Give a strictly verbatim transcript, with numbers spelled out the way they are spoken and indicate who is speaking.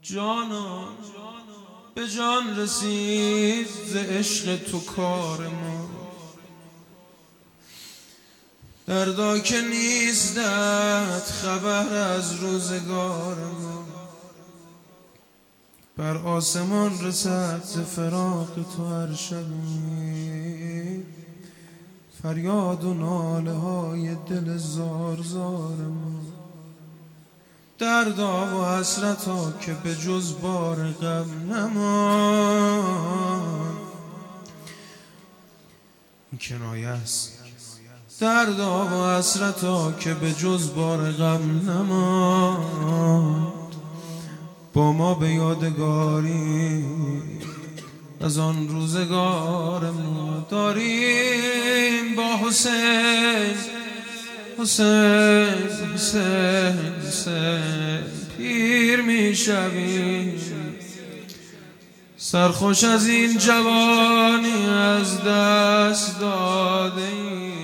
Speaker 1: جانا به جان رسید ز عشق تو کار ما، دردا که نیستت خبر از روزگار ما. بر آسمان رسد ز فراق تو هر شبی، فریاد و ناله های دل زار زار ما. دردا و حسرتا که به جز بار غم نمان، این کنایه است. دردا و حسرتا که به جز بار غم نمان، با ما به یادگاری از آن روزگار ما. داریم با حسین حسین حسین حسین پیر می شویم، سرخوش از این جوانی از دست داده ایم.